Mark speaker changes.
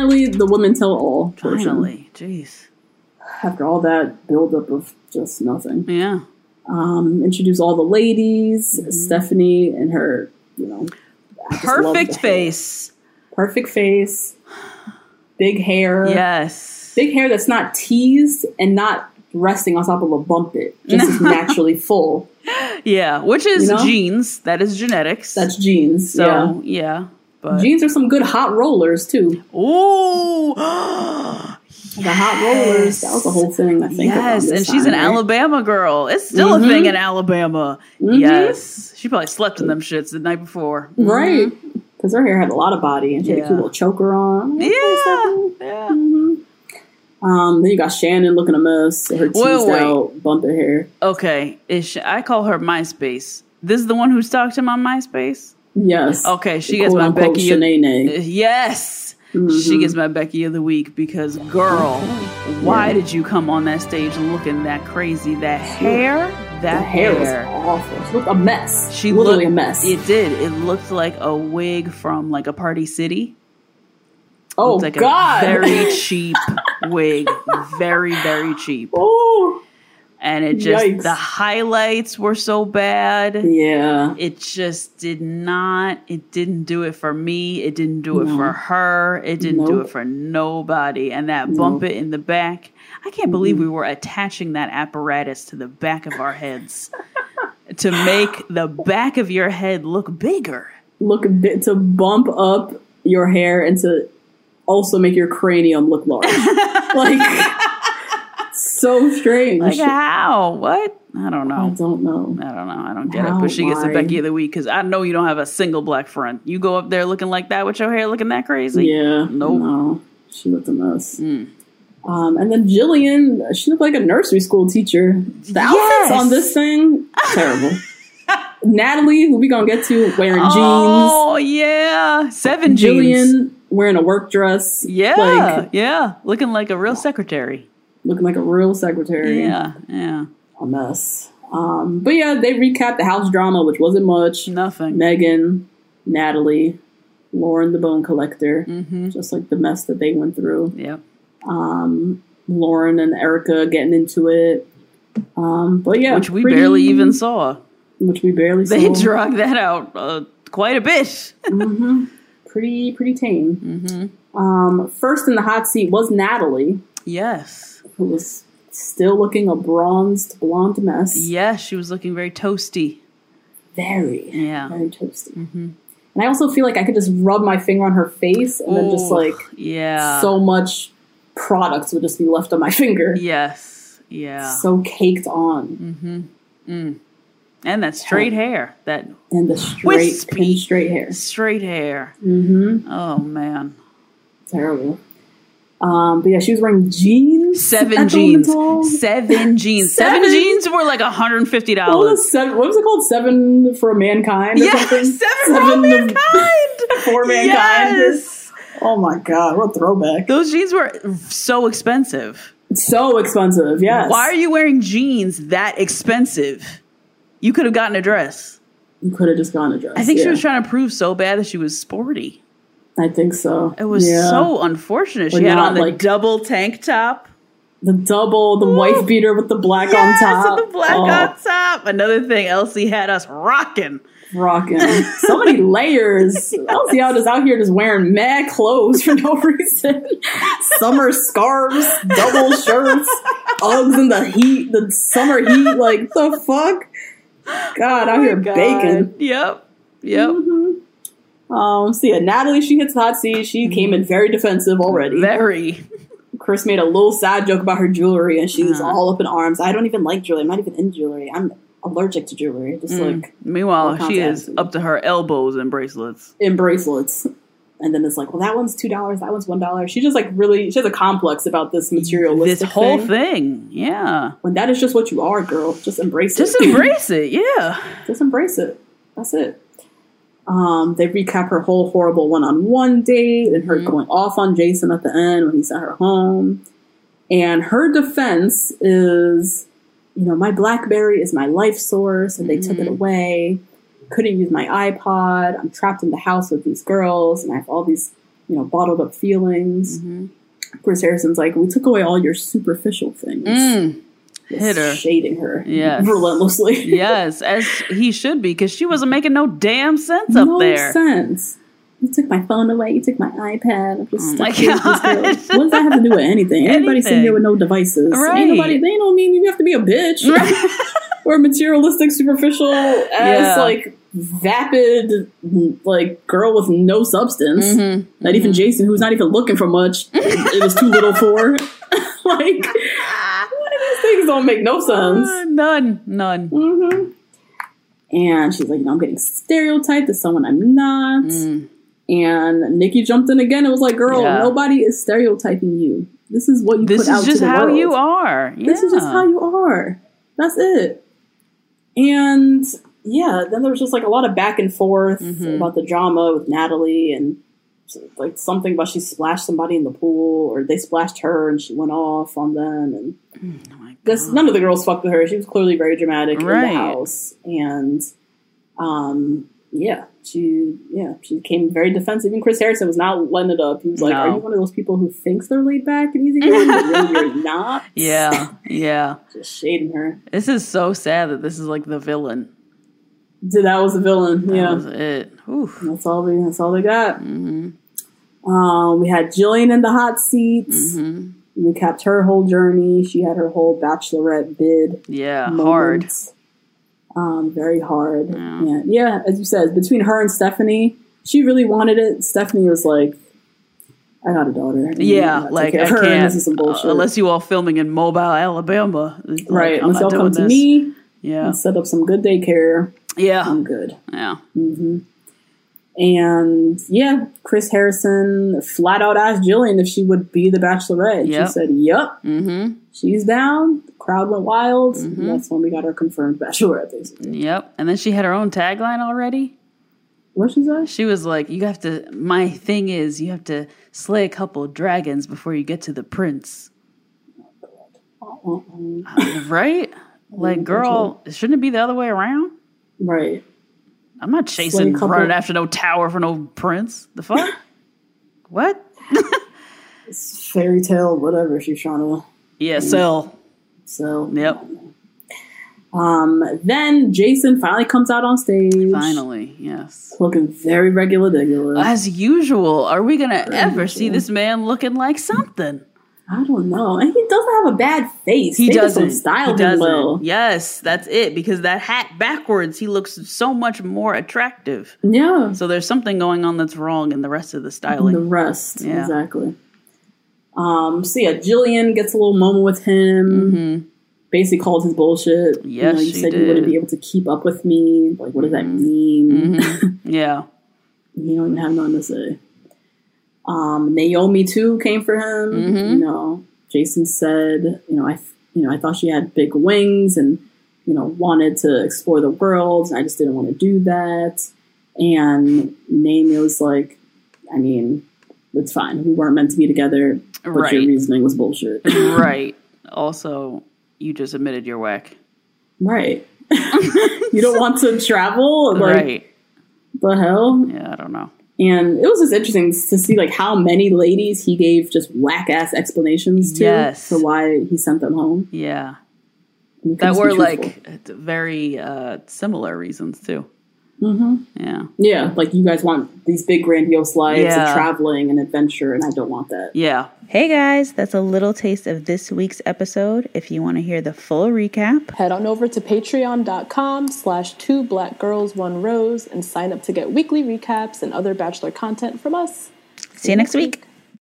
Speaker 1: finally, the women tell all portion.
Speaker 2: Finally. Jeez.
Speaker 1: After all that buildup of just nothing.
Speaker 2: Yeah.
Speaker 1: Introduce all the ladies. Stephanie and her,
Speaker 2: Perfect face.
Speaker 1: Perfect face. Big hair.
Speaker 2: Yes.
Speaker 1: Big hair that's not teased and not resting on top of a bump it. Just is naturally full.
Speaker 2: Yeah, which is genes. That is genetics.
Speaker 1: That's genes.
Speaker 2: So, yeah. But
Speaker 1: genes are some good hot rollers, too.
Speaker 2: Ooh.
Speaker 1: The hot rollers. That was a whole thing, I think.
Speaker 2: Yes, and she's an Alabama girl. It's still a thing in Alabama. Yes. She probably slept in them shits the night before.
Speaker 1: Right. Because her hair had a lot of body, and she had a cute little choker on.
Speaker 2: Yeah.
Speaker 1: Then you got Shannon looking a mess. Her teased out, bumpy hair.
Speaker 2: Okay. I call her MySpace. This is the one who stalked him on MySpace?
Speaker 1: Yes.
Speaker 2: Okay, she gets my Becky. Yes.
Speaker 1: Mm-hmm.
Speaker 2: She gets my Becky of the week because, girl, why did you come on that stage looking that crazy? That hair? That hair
Speaker 1: was awful. She looked a mess.
Speaker 2: She
Speaker 1: literally a mess.
Speaker 2: It did. It looked like a wig from like a Party City.
Speaker 1: Oh,
Speaker 2: like
Speaker 1: God.
Speaker 2: A very cheap wig. Very, very cheap.
Speaker 1: Oh.
Speaker 2: And it just, the highlights were so bad.
Speaker 1: Yeah.
Speaker 2: It just it didn't do it for me. It didn't do it for her. It didn't do it for nobody. And that bump it in the back, I can't believe we were attaching that apparatus to the back of our heads to make the back of your head look bigger.
Speaker 1: To bump up your hair and to also make your cranium look large. So strange.
Speaker 2: Like how? What? I don't know.
Speaker 1: I don't know.
Speaker 2: I don't get it. But she gets the Becky of the week because I know you don't have a single black friend. You go up there looking like that with your hair looking that crazy?
Speaker 1: Yeah.
Speaker 2: Nope.
Speaker 1: No. She looked a mess. And then Jillian, she looked like a nursery school teacher. The outfits on this thing, terrible. Natalie, who we gonna get to, wearing jeans.
Speaker 2: Oh, yeah. 7 jeans.
Speaker 1: Jillian wearing a work dress.
Speaker 2: Yeah. Looking like a real secretary.
Speaker 1: Looking like a real secretary.
Speaker 2: Yeah.
Speaker 1: A mess. But yeah, they recapped the house drama, which wasn't much.
Speaker 2: Nothing.
Speaker 1: Megan, Natalie, Lauren the Bone Collector. Just like the mess that they went through.
Speaker 2: Yep.
Speaker 1: Lauren and Erica getting into it. But yeah.
Speaker 2: Which we barely even saw.
Speaker 1: They
Speaker 2: dragged that out quite a bit.
Speaker 1: Pretty tame. First in the hot seat was Natalie.
Speaker 2: Yes.
Speaker 1: Who was still looking a bronzed blonde mess.
Speaker 2: Yes, she was looking very toasty.
Speaker 1: Very toasty. And I also feel like I could just rub my finger on her face and then just so much product would just be left on my finger.
Speaker 2: Yes. Yeah.
Speaker 1: So caked on.
Speaker 2: And that straight hair.
Speaker 1: And the straight hair.
Speaker 2: Straight hair. Oh, man.
Speaker 1: Terrible. But yeah, she was wearing jeans.
Speaker 2: 7 jeans. 7 jeans. 7 jeans were like $150.
Speaker 1: What was it called? 7 for mankind? Or something?
Speaker 2: 7 for mankind.
Speaker 1: For mankind. Yes. Oh my God, what a throwback.
Speaker 2: Those jeans were so expensive.
Speaker 1: So expensive, yes.
Speaker 2: Why are you wearing jeans that expensive? You could have gotten a dress.
Speaker 1: You could have just gotten a dress.
Speaker 2: I think she was trying to prove so bad that she was sporty.
Speaker 1: I think so.
Speaker 2: It was so unfortunate. She had on the double tank top.
Speaker 1: The wife beater with the black on top.
Speaker 2: With the black on top. Another thing, Elsie had us rocking.
Speaker 1: So many layers. Elsie is out here just wearing mad clothes for no reason. Summer scarves, double shirts, Uggs in the heat, the summer heat. Like, the fuck? God, out here baking.
Speaker 2: Yep.
Speaker 1: So yeah, Natalie, she hits the hot seat. She came in very defensive already.
Speaker 2: Very.
Speaker 1: Chris made a little sad joke about her jewelry, and she's all up in arms. I don't even like jewelry. I'm not even in jewelry. I'm allergic to jewelry.
Speaker 2: Meanwhile, she is up to her elbows in bracelets.
Speaker 1: And then it's like, well, that one's $2, that one's $1. She just she has a complex about this materialistic
Speaker 2: this whole thing. Yeah.
Speaker 1: When that is just what you are, girl. Just embrace it.
Speaker 2: Just embrace it, yeah.
Speaker 1: Just embrace it. That's it. They recap her whole horrible one-on-one date and her going off on Jason at the end when he sent her home. And her defense is, my BlackBerry is my life source and they took it away. Couldn't use my iPod. I'm trapped in the house with these girls and I have all these bottled up feelings. Chris Harrison's like, we took away all your superficial things.
Speaker 2: Hit her.
Speaker 1: Shading her.
Speaker 2: Yes.
Speaker 1: Relentlessly.
Speaker 2: Yes, as he should be, because she wasn't making no damn sense up there.
Speaker 1: No sense. You took my phone away. You took my iPad. I'm just stuck
Speaker 2: my
Speaker 1: here with this girl.
Speaker 2: God.
Speaker 1: What does that have to do with anything? Everybody's sitting here with no devices.
Speaker 2: Right.
Speaker 1: They don't mean you have to be a bitch. Or materialistic, superficial, like, vapid, like, girl with no substance. Not even Jason, who's not even looking for much. It was too little for. Like, one of these things don't make no sense.
Speaker 2: None.
Speaker 1: And she's like, I'm getting stereotyped as someone I'm not. And Nikki jumped in again and was like, girl, nobody is stereotyping you. This is what you put out to the world. This is just how
Speaker 2: you are. Yeah.
Speaker 1: This is just how you are. That's it. And then there was just like a lot of back and forth about the drama with Natalie, and like something about she splashed somebody in the pool, or they splashed her and she went off on them. And guess none of the girls fucked with her. She was clearly very dramatic in the house. And she became very defensive. Even Chris Harrison was not letting it up. He was like, are you one of those people who thinks they're laid back and easygoing, but really you're not?
Speaker 2: Yeah.
Speaker 1: Just shading her.
Speaker 2: This is so sad that this is like the villain.
Speaker 1: That was the villain.
Speaker 2: That was it. Oof.
Speaker 1: That's all they got. We had Jillian in the hot seats. We kept her whole journey. She had her whole bachelorette bid.
Speaker 2: Yeah, hard.
Speaker 1: Very hard. Yeah, as you said, between her and Stephanie, she really wanted it. Stephanie was like, I got a daughter.
Speaker 2: I can't. This is some bullshit. Unless you all filming in Mobile, Alabama.
Speaker 1: Right. Unless y'all come to me and set up some good daycare. Yeah. I'm good.
Speaker 2: Yeah.
Speaker 1: And Chris Harrison flat out asked Jillian if she would be the Bachelorette. She said, yep. She's down. The crowd went wild. And that's when we got our confirmed Bachelorette, basically.
Speaker 2: Yep. And then she had her own tagline already.
Speaker 1: What'd she say?
Speaker 2: She was like, my thing is, you have to slay a couple of dragons before you get to the prince. Right? Like, girl, shouldn't it be the other way around?
Speaker 1: Right.
Speaker 2: I'm not chasing, running after no tower for no prince. The fuck? What?
Speaker 1: It's fairy tale, whatever she's trying to.
Speaker 2: Yeah, sell.
Speaker 1: Yep. Then Jason finally comes out on stage.
Speaker 2: Finally, yes.
Speaker 1: Looking very regular.
Speaker 2: As usual. Are we going to ever see this man looking like something?
Speaker 1: I don't know. And he doesn't have a bad face.
Speaker 2: He doesn't.
Speaker 1: Style him well.
Speaker 2: Yes, that's it. Because that hat backwards, he looks so much more attractive.
Speaker 1: Yeah.
Speaker 2: So there's something going on that's wrong in the rest of the styling.
Speaker 1: Exactly. Jillian gets a little moment with him. Basically called his bullshit.
Speaker 2: Yes,
Speaker 1: you said you wouldn't be able to keep up with me. Like, what does that mean?
Speaker 2: Yeah.
Speaker 1: You don't even have nothing to say. Naomi too came for him. Jason said, I thought she had big wings and, wanted to explore the world. And I just didn't want to do that. And Naomi was like, I mean, it's fine. We weren't meant to be together, but your reasoning was bullshit.
Speaker 2: Right. Also, you just admitted you're whack.
Speaker 1: Right. You don't want to travel? Like, the hell?
Speaker 2: Yeah, I don't know.
Speaker 1: And it was just interesting to see like how many ladies he gave just whack ass explanations to for why he sent them home.
Speaker 2: Yeah, that were like very similar reasons too. Yeah,
Speaker 1: like you guys want these big grandiose lives of traveling and adventure, and I don't want that.
Speaker 2: Yeah.
Speaker 3: Hey guys, that's a little taste of this week's episode. If you want to hear the full recap,
Speaker 4: head on over to patreon.com/2blackgirls1rose and sign up to get weekly recaps and other Bachelor content from us.
Speaker 3: See you next week.